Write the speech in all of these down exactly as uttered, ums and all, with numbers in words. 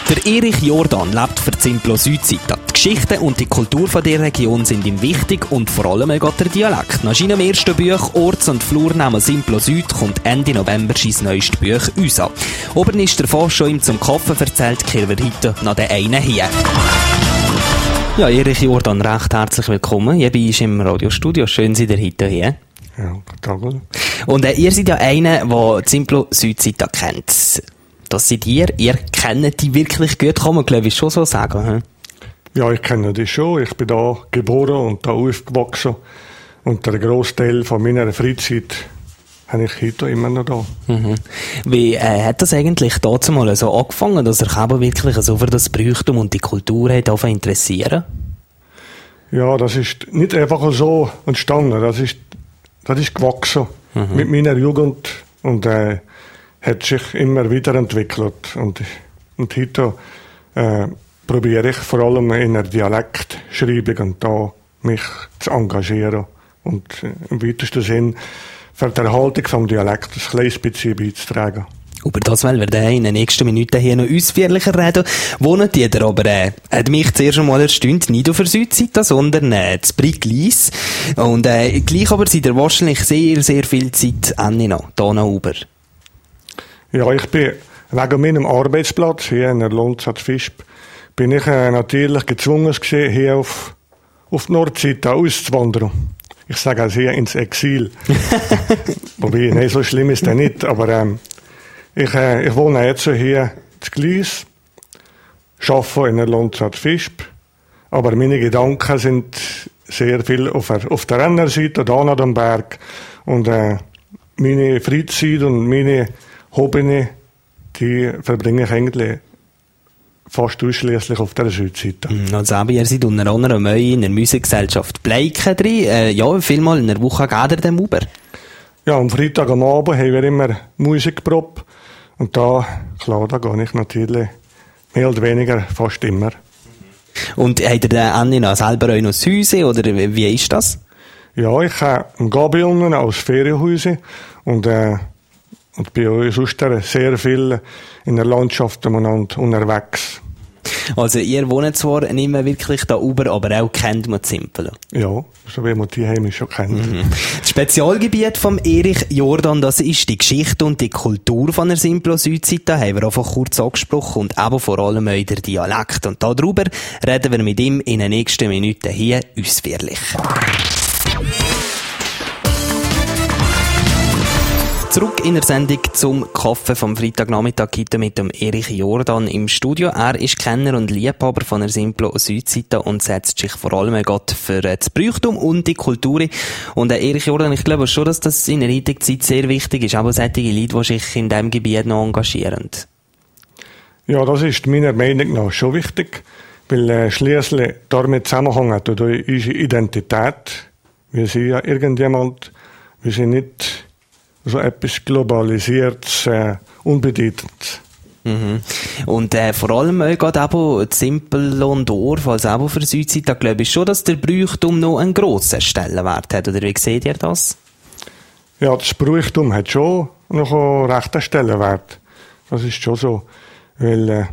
Der Erich Jordan lebt für Zimplo Südseite. Die Geschichte und die Kultur von der Region sind ihm wichtig und vor allem auch der Dialekt. Nach seinem ersten Buch «Orts- und Flurnamen Zimplo Süd» kommt Ende November sein neuestes Buch «Uns» an. Obern ist davon schon ihm zum Kochen erzählt, kehren wir heute noch den einen hier. Ja, Erich Jordan, recht herzlich willkommen. Ihr bist im Radiostudio. Schön, seid ihr heute hier. Ja, guten Tag. Und äh, ihr seid ja einer, der Zimplo Südseite kennt. Das seid ihr. Ihr kennt die wirklich gut, kann man glaube ich schon so sagen. Hm? Ja, ich kenne die schon. Ich bin da geboren und da aufgewachsen. Und der Grossteil von meiner Freizeit habe ich heute immer noch da. Mhm. Wie äh, hat das eigentlich dazu mal so angefangen, dass er aber wirklich so für das Brauchtum und die Kultur hat angefangen interessieren? Ja, das ist nicht einfach so entstanden. Das ist, das ist gewachsen mhm. mit meiner Jugend und äh, hat sich immer weiterentwickelt. Und, und heute äh, probiere ich vor allem in der Dialektschreibung und da mich zu engagieren und äh, im weitesten Sinn für die Erhaltung des Dialekts ein kleines bisschen beizutragen. Über das wollen wir in den nächsten Minuten hier noch ausführlicher reden. Wohnt jeder aber, äh, hat mich zuerst einmal erstaunt, nicht auf der Südseite, sondern äh, zu Briglis. Und äh, gleich aber seid ihr wahrscheinlich sehr, sehr viel Zeit noch, hier noch über. Ja, ich bin wegen meinem Arbeitsplatz hier in der Lonzat Visp bin ich äh, natürlich gezwungen gewesen, hier auf, auf die Nordseite auszuwandern. Ich sage also hier ins Exil. Wobei, nein, so schlimm ist das nicht, aber ähm, ich, äh, ich wohne jetzt hier in Gleis, arbeite in der Lonzat Visp, aber meine Gedanken sind sehr viel auf der, auf der anderen Seite, da nach dem Berg. Und äh, meine Freizeit und meine Hobbys, die verbringe ich eigentlich fast ausschließlich auf der Südseite. Also aber ihr seid unter anderem in der Musikgesellschaft Bleiken drin. Äh, ja, vielmal in der Woche geht ihr dem über? Ja, am Freitag am Abend haben wir immer Musikprobe. Und da, klar, da gehe ich natürlich mehr oder weniger fast immer. Und habt ihr dann Anni noch selber auch noch das Häuschen, oder wie ist das? Ja, ich habe im Gabi unten als Ferienhäuschen und äh, Und bin auch sonst sehr viel in der Landschaft unterwegs. Also ihr wohnt zwar nicht mehr wirklich da oben, aber auch kennt man Zimplo. Ja, so wie man die Heime schon kennt. Mhm. Das Spezialgebiet vom Erich Jordan, das ist die Geschichte und die Kultur von der Zimplo Südseite. Da haben wir einfach kurz angesprochen und eben vor allem auch der Dialekt. Und darüber reden wir mit ihm in den nächsten Minuten hier ausführlich. Zurück in der Sendung zum Kaffee vom Freitagnachmittag heute mit dem Erich Jordan im Studio. Er ist Kenner und Liebhaber von der Zimplo Südseite und setzt sich vor allem gerade für das Brauchtum und die Kultur. Und äh, Erich Jordan, ich glaube schon, dass das in der heutigen Zeit sehr wichtig ist, aber solche Leute, die sich in diesem Gebiet noch engagieren. Ja, das ist meiner Meinung nach schon wichtig, weil äh, schliesslich damit zusammenhängt unsere Identität. Wir sind ja irgendjemand, wir sind nicht so etwas Globalisiertes, äh, Unbedeutendes. Mhm. Und äh, vor allem auch gerade eben Zimplo und Dorf, also eben für die Südseite, da glaube ich schon, dass der Brauchtum noch einen grossen Stellenwert hat. Oder wie seht ihr das? Ja, das Brauchtum hat schon noch einen rechten Stellenwert. Das ist schon so. Weil äh,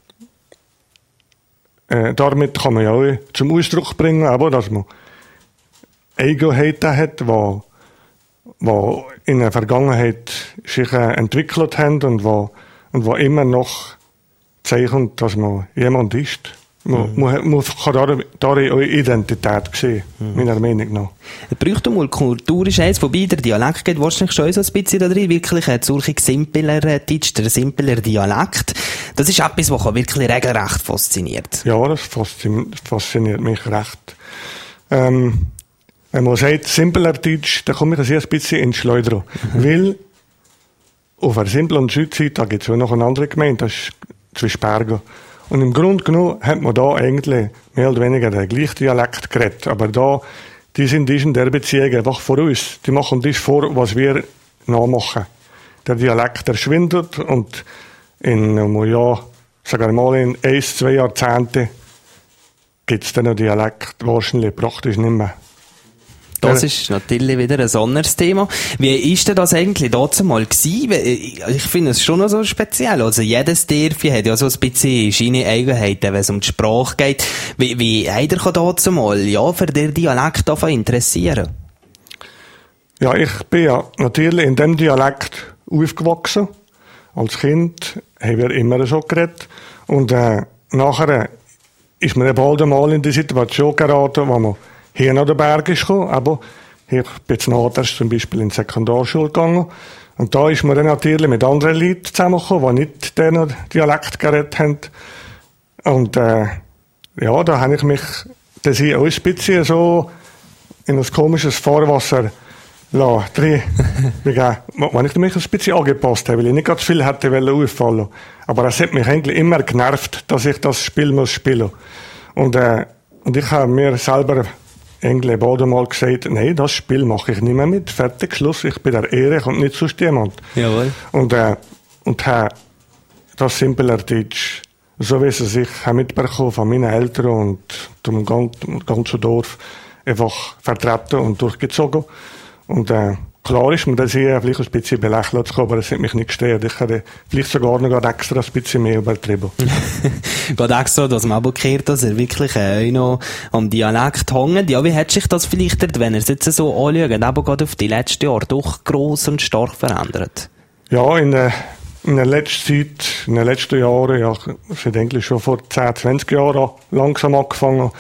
äh, damit kann man ja auch zum Ausdruck bringen, aber dass man Eigenheiten hat, die die in der Vergangenheit sich äh, entwickelt haben und wo, und wo immer noch zeichnen, dass man jemand ist. Man, mhm. man, man kann darin, darin eure Identität sehen, mhm. meiner Meinung nach. Brauchtum und Kultur ist eins, wobei der Dialekt geht wahrscheinlich schon so ein bisschen da drin, wirklich ein solcher simpler Deutsch, der simpler Dialekt. Das ist etwas, was wirklich regelrecht fasziniert. Ja, das fasziniert mich recht. Ähm, Wenn man sagt, simpler Deutsch, dann komme ich ein bisschen ins Schleudern. Mhm. Weil auf der Simpel- und Südseite gibt es ja noch eine andere Gemeinde, das ist Zwischbergen. Und im Grunde genommen hat man da eigentlich mehr oder weniger den gleichen Dialekt geredet. Aber da, die sind in der Beziehung einfach vor uns. Die machen das vor, was wir nachmachen. Der Dialekt verschwindet und in, ja, sagen wir mal, in ein, zwei Jahrzehnten gibt es den Dialekt wahrscheinlich praktisch nicht mehr. Das ja. ist natürlich wieder ein anderes Thema. Wie ist denn das eigentlich dazu mal gewesen? Ich finde es schon noch so speziell. Also jedes Dörfchen hat ja so ein bisschen seine Eigenheiten, wenn es um die Sprache geht. Wie, wie habt ihr dazu mal, ja, für den Dialekt davon interessieren? Ja, ich bin ja natürlich in dem Dialekt aufgewachsen. Als Kind haben wir immer so geredet. Und äh, nachher ist mir bald einmal in die Situation geraten, wo man hier nach den Bergen ist gekommen. Aber ich bin jetzt nachher zum Beispiel in die Sekundarschule gegangen. Und da ist man dann natürlich mit anderen Leuten zusammengekommen, die nicht diesen Dialekt geredet haben. Und äh, ja, da habe ich mich das hier auch ein bisschen so in ein komisches Fahrwasser la, drin. Wenn ich mich ein bisschen angepasst habe, weil ich nicht ganz viel hätte auffallen. Aber es hat mich eigentlich immer genervt, dass ich das Spiel muss spielen. Und, äh, und ich habe mir selber irgendwie bald mal gesagt, nein, das Spiel mache ich nicht mehr mit. Fertig, Schluss. Ich bin der Erich und nicht sonst jemand. Jawohl. Und, äh, und habe das simpler Deutsch, so wie es sich mitbekommen von meinen Eltern und dem ganzen Dorf, einfach vertreten und durchgezogen. Und äh, klar ist mir das hier vielleicht ein bisschen belächelt zu kommen, aber es hat mich nicht gestört. Ich hätte vielleicht sogar noch extra ein bisschen mehr übertrieben. Gerade extra, dass man aber gehört, dass er wirklich äh, noch am Dialekt hängt. Ja, wie hat sich das vielleicht, wenn er es jetzt so anschaut, aber gerade auf die letzten Jahre doch gross und stark verändert? Ja, in der, in der letzten Zeit, in den letzten Jahren, ja, es hat eigentlich schon vor zehn, zwanzig Jahren langsam angefangen.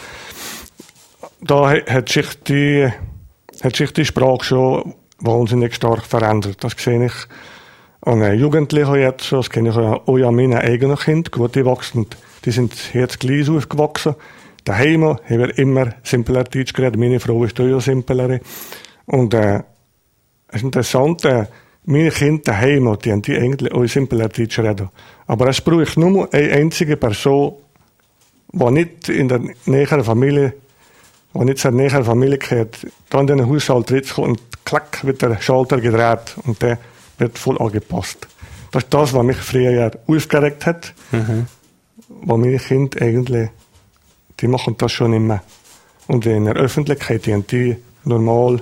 Da hat sich die hat sich die Sprache schon wahnsinnig stark verändert. Das sehe ich an Jugendlichen jetzt, das kenne ich auch an meinen eigenen Kindern, gut, die wachsen, die sind jetzt gleich aufgewachsen. Daheim haben wir immer simpler Deutsch geredet, meine Frau ist auch ja simpler. Und äh, es ist interessant, äh, meine Kinder daheim, die haben die eigentlich auch simpler Deutsch reden. Aber es braucht nur eine einzige Person, die nicht in der näheren Familie Und jetzt hat nachher Familie gehört, da in den Haushalt tritt und klack wird der Schalter gedreht und der wird voll angepasst. Das ist das, was mich früher aufgeregt hat. Mhm. Weil meine Kinder eigentlich, die machen das schon immer. Und in der Öffentlichkeit, die, die normal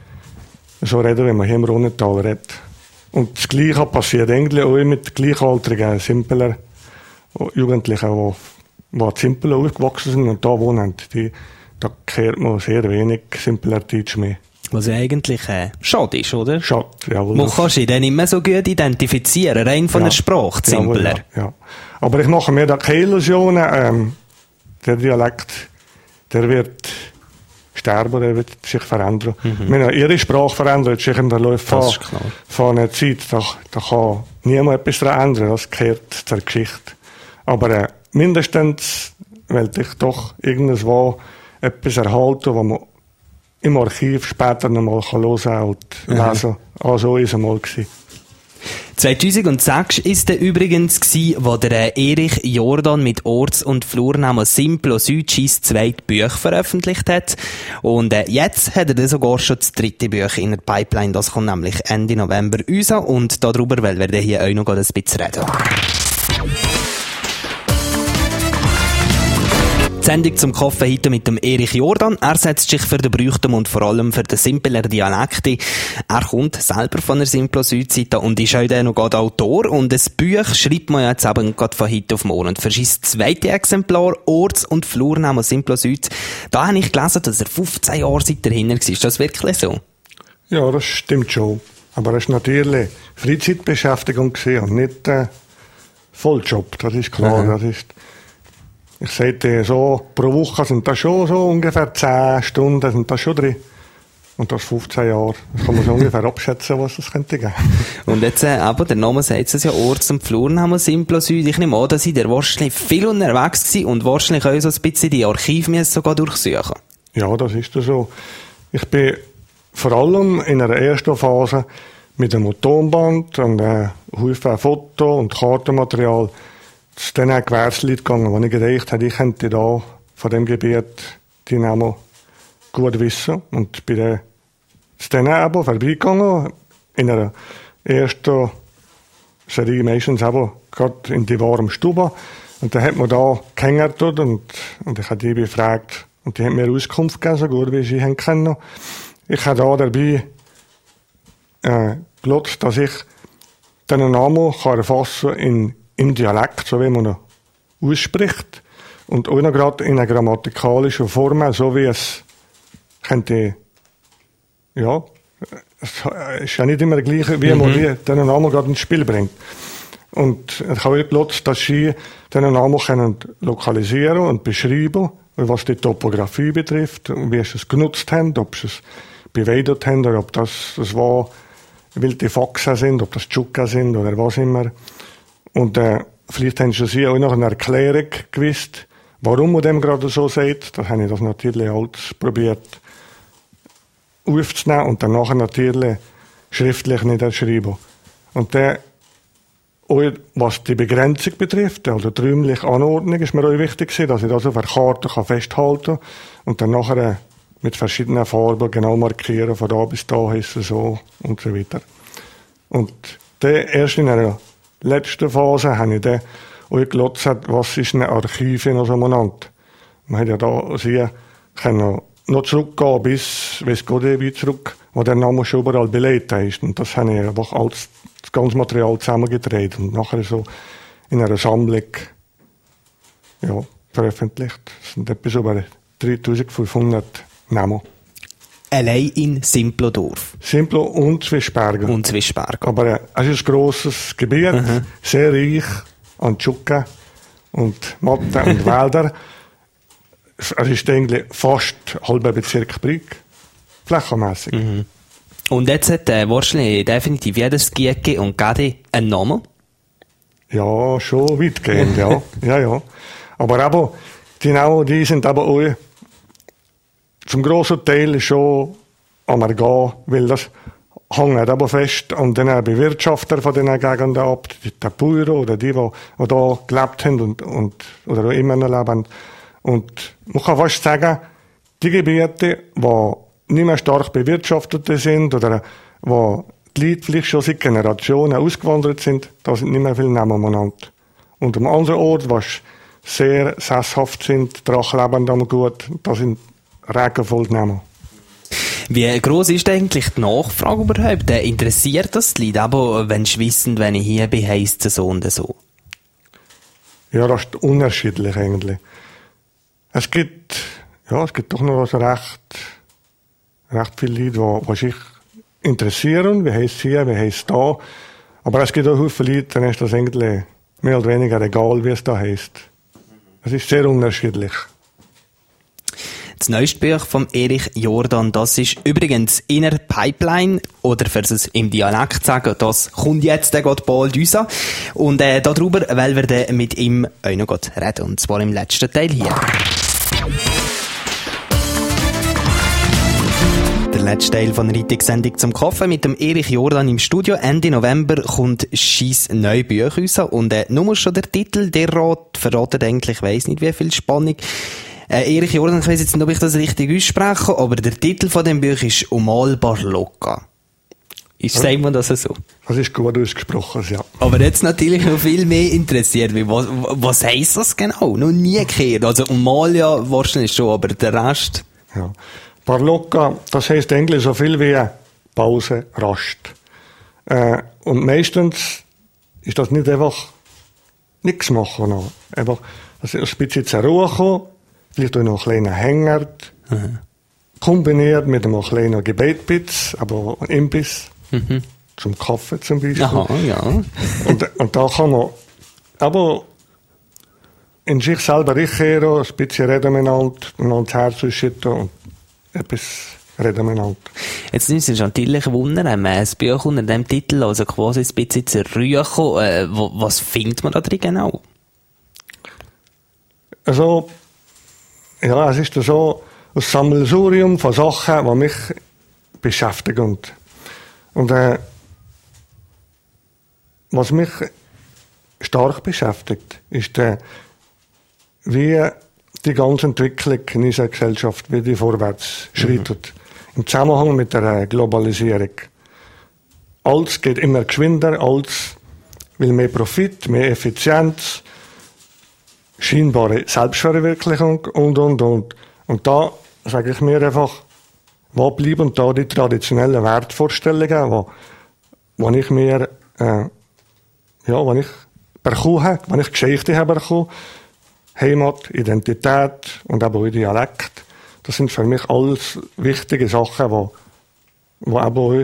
so reden, wie man hier im Rhonental redet. Und das Gleiche passiert eigentlich auch mit Gleichaltrigen, simpler Jugendlichen, die, die simpel aufgewachsen sind und da wohnen. Die, Da kehrt man sehr wenig simpler Deutsch mehr. Was eigentlich äh, schade ist, oder? Schade, jawohl. Man kann sich dann nicht mehr so gut identifizieren, rein von ja, der Sprache, simpler. Jawohl, ja, ja. Aber ich mache mir da keine Illusionen. Ähm, der Dialekt, der wird sterben, der wird sich verändern. Mhm. Meine, ihre Sprache verändert sich im Verlauf von, von einer Zeit. Da, da kann niemand etwas daran ändern. Das gehört zur Geschichte. Aber äh, mindestens will ich doch irgendwas etwas erhalten, was man im Archiv später noch mal hören kann und lesen. Mhm. Ah, so war es einmal. zweitausendsechs war es übrigens, wo der Erich Jordan mit Orts- und Flurnamen Simplo Südschis zweite Buch veröffentlicht hat. Und äh, jetzt hat er dann sogar schon das dritte Buch in der Pipeline. Das kommt nämlich Ende November raus. Und darüber werden wir hier auch noch ein bisschen reden. Die Sendung zum Kaffee heute mit dem Erich Jordan. Er setzt sich für den Brüchtum und vor allem für den simpler Dialekt ein. Er kommt selber von der Simplo Südseite und ist auch dann noch gerade Autor. Und ein Buch schreibt man jetzt eben gerade von heute auf morgen. Und für sein zweites Exemplar, Orts- und Flurnamen Simplo Süd, da habe ich gelesen, dass er fünfzehn Jahre seit dahinter war. Ist das wirklich so? Ja, das stimmt schon. Aber es war natürlich Freizeitbeschäftigung und nicht äh, Volljob. Das ist klar. Mhm. Das ist Ich sagte so, pro Woche sind das schon so ungefähr zehn Stunden sind das schon drin. Und das fünfzehn Jahre. Das kann man so ungefähr abschätzen, was das könnte geben. Und jetzt, äh, aber der Name sagt es ja, Orts- und Flurnamen Simplo Süd. Ich nehme an, dass ich der wahrscheinlich viel unterwegs war und wahrscheinlich auch so ein bisschen die Archive sogar durchsuchen. Ja, das ist so. Ich bin vor allem in der ersten Phase mit dem Tonband und äh, Haufen Foto- und Kartenmaterial zu den Gewerbsleuten gegangen, die ich gedacht habe, ich könnte da von dem Gebiet die Namen gut wissen. Und bin dann zu denen eben vorbeigegangen, in einer ersten Serie meistens eben gerade in die warme Stube. Und dann hat man da kennengelernt und, und ich habe die befragt und die haben mir Auskunft gegeben, so gut wie sie ihn kennen. ich habe da dabei äh, gelotzt, dass ich den Namen kann erfassen in, im Dialekt, so wie man ihn ausspricht. Und auch noch gerade in einer grammatikalischer Form, so wie es könnte, ja, es ist ja nicht immer gleich, wie mhm. man die, den Namen gerade ins Spiel bringt. Und ich habe gelotzt, dass sie den Namen können lokalisieren und beschreiben, was die Topografie betrifft, wie sie es genutzt haben, ob sie es beweidet haben, oder ob das, das war, wilde Faxen sind, ob das Tschuka sind, oder was immer. Und, äh, vielleicht haben sie auch noch eine Erklärung gewusst, warum man dem gerade so sagt. Da habe ich das natürlich alles probiert aufzunehmen und dann nachher natürlich schriftlich niederschreiben. Und der, auch was die Begrenzung betrifft, also die räumliche Anordnung, ist mir auch wichtig gewesen, dass ich das auf einer Karte festhalten kann und dann nachher mit verschiedenen Farben genau markieren, von da bis da ist es so und so weiter. Und der, erst in einer letzten Phase habe ich dann auch gelotzt, was ist ein Archiv in so einem Land. Man hat ja da sehr können noch zurückgehen bis, weiss Gott wie zurück, wo der Name schon überall belegt ist. Und das habe ich einfach alles, das ganze Material zusammengetragen und nachher so in einer Sammlung, ja, veröffentlicht. Das sind etwas über dreitausendfünfhundert Namen. Allein in Simplodorf. Simplo und Zwischbergen. Und Zwischbergen. Aber äh, es ist ein grosses Gebiet, mhm. sehr reich an Tschuka und Matten und Wälder. Es ist eigentlich fast halber Bezirk Brig, flächenmässig. Mhm. Und jetzt hat äh, wahrscheinlich definitiv jedes Gieke und Gadi einen Namen? Ja, schon weitgehend, ja. ja, ja. Aber aber, die Namen, die sind aber auch zum grossen Teil schon am Ergehen, weil das hängt aber fest an den Bewirtschafter von diesen Gegenden ab, die Bauern oder die, die, die da gelebt haben und, und, oder auch immer noch leben. Und man kann fast sagen, die Gebiete, die nicht mehr stark bewirtschaftet sind oder wo die Leute vielleicht schon seit Generationen ausgewandert sind, da sind nicht mehr viele Namen genannt. Und am anderen Ort, wo sehr sesshaft sind, dran leben am Gut, da sind regenvoll Namen. Wie gross ist eigentlich die Nachfrage überhaupt? Interessiert das die Leute? Aber wenn sie wissen, wenn ich hier bin, heisst es so und so? Ja, das ist unterschiedlich eigentlich. Es gibt, ja, es gibt doch noch also recht, recht viele Leute, die, die sich interessieren, wie heisst es hier, wie heisst es da. Aber es gibt auch viele Leute, denen ist das eigentlich mehr oder weniger egal, wie es da heisst. Es ist sehr unterschiedlich. Das neueste Buch von Erich Jordan, das ist übrigens in der Pipeline, oder für es im Dialekt sagen, das kommt jetzt gerade bald raus. Und äh, darüber wollen wir dann mit ihm auch noch reden, und zwar im letzten Teil hier. Der letzte Teil von der heutigen Sendung zum Kaffee mit dem Erich Jordan im Studio. Ende November kommt scheis neue Buch raus. Und äh, nur schon der Titel, der Rat, verratet eigentlich, ich weiss nicht wie viel Spannung. Äh, Erich Jordan, ich weiss jetzt nicht, ob ich das richtig ausspreche, aber der Titel von dem Buch ist «Umalbar locker». Ist, ja. Sagt man das so? Das ist gut ausgesprochen, ja. Aber jetzt natürlich noch viel mehr interessiert, wie, was, was heisst das genau? Noch nie gehört. Also «Umal» ja wahrscheinlich schon, aber der Rest... Ja. Barlocca, das heisst eigentlich so viel wie Pause, Rast. Äh, und meistens ist das nicht einfach nichts machen. Noch. Einfach, das ist ein bisschen zur Ruhe kommen, vielleicht auch noch einen kleinen Hänger, mhm. kombiniert mit einem kleinen Gebetbitz, aber ein Imbiss, mhm. zum Kaffee zum Beispiel. Aha, ja. Und, und da kann man aber in sich selber reinkehren, ein bisschen reden miteinander, miteinander das Herz ausschütten und etwas reden miteinander. Jetzt müssen wir uns natürlich wundern, wenn man ein Buch unter dem Titel, also quasi ein bisschen zur Ruhe kommen, äh, was findet man da drin genau? Also, ja, es ist so ein Sammelsurium von Sachen, die mich beschäftigen. Und äh, was mich stark beschäftigt, ist, äh, wie die ganze Entwicklung in unserer Gesellschaft, wie die vorwärts schreitet. Mhm. Im Zusammenhang mit der Globalisierung. Alles geht immer geschwinder, alles will mehr Profit, mehr Effizienz, scheinbare Selbstverwirklichung und, und, und. Und da sage ich mir einfach, wo bleiben da die traditionellen Wertvorstellungen, wo, wo ich mir, äh, ja, wo ich bekommen habe, wo ich Geschichte habe bekommen, Heimat, Identität und eben auch Dialekt. Das sind für mich alles wichtige Sachen, wo, wo eben auch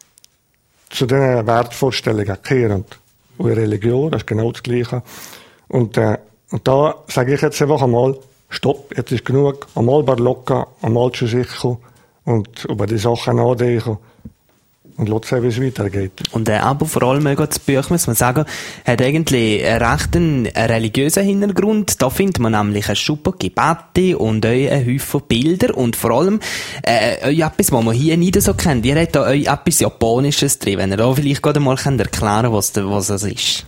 zu diesen Wertvorstellungen gehören. Und Religion, das ist genau das Gleiche. Und, äh, und da sage ich jetzt einfach einmal, stopp, jetzt ist genug, einmal locker, einmal zu sich kommen und über die Sachen nachdenken und schauen, wie es weitergeht. Und äh, aber vor allem äh, das Buch, muss man sagen, hat eigentlich einen recht einen religiösen Hintergrund. Da findet man nämlich ein super Gebete und einen Haufen Bilder und vor allem äh, etwas, was man hier nicht so kennt. Ihr habt da etwas Japanisches drin, wenn ihr da vielleicht gerade mal erklären könnt, was, was das ist.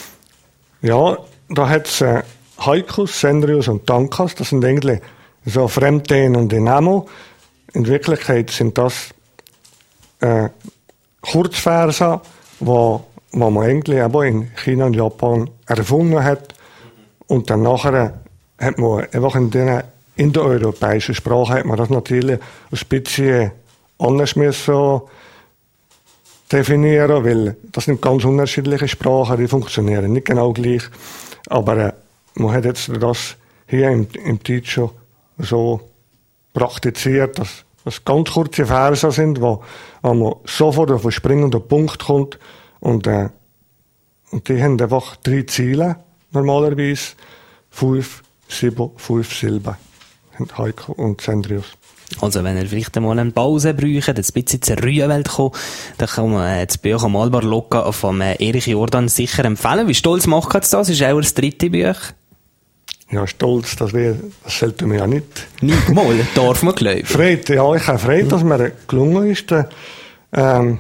Ja, da hat es äh, Haikus, Sendrius und Tankas. Das sind eigentlich so fremdtönende Namen. In Wirklichkeit sind das äh, Kurzverse, wo, wo man eigentlich aber in China und Japan erfunden hat. Und dann nachher hat man einfach in den indoeuropäischen Sprachen hat man das natürlich ein bisschen anders müssen definieren, weil das sind ganz unterschiedliche Sprachen, die funktionieren nicht genau gleich. Aber äh, man hat jetzt das hier im, im Deutsch schon so praktiziert, dass das ganz kurze Verse sind, wo, wo man sofort auf einen springenden Punkt kommt. Und, äh, und die haben einfach drei Ziele, normalerweise. Fünf, sieben, fünf Silben. Haben Haiku und Sendrius. Also, wenn ihr vielleicht einmal eine Pause braucht, ein bisschen zur Rühewelt kommen, dann kann man äh, das Buch «Malbar Loka» von äh, Erich Jordan sicher empfehlen. Wie stolz macht es das? Das ist auch das dritte Buch. Ja, stolz, das, wär, das sollte man ja nicht. Nicht mal, darf man glauben. Freude, ja, ich habe Freude, dass mir gelungen ist, äh, ähm,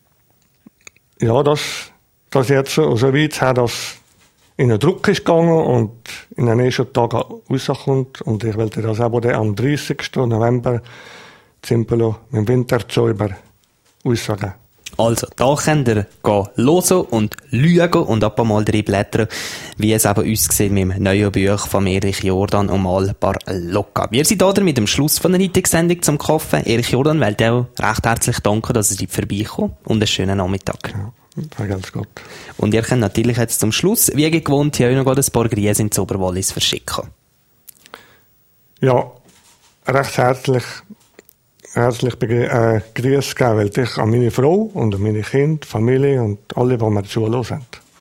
ja, dass, dass jetzt so weit her, dass in den Druck ist gegangen und in den nächsten Tagen rauskommt. Und ich wollte das aber am dreißigsten November Zimpelo mit dem Winterzauber aussagen. Also, da könnt ihr gehen hören und schauen und ab und mal drei blättern, wie es eben uns sieht mit dem neuen Buch von Erich Jordan und Malbar Loka. Wir sind hier mit dem Schluss von der heutigen Sendung zum Kaffee. Erich Jordan, will dir auch recht herzlich danken, dass ihr vorbeikommt und einen schönen Nachmittag. Ja, ganz gut. Und ihr könnt natürlich jetzt zum Schluss, wie gewohnt, hier auch noch ein paar Grüße ins Oberwallis verschicken. Ja, recht herzlich herzlich äh, Grüße geben, weil ich an meine Frau und an meine Kinder, Familie und alle, die mir zuhören.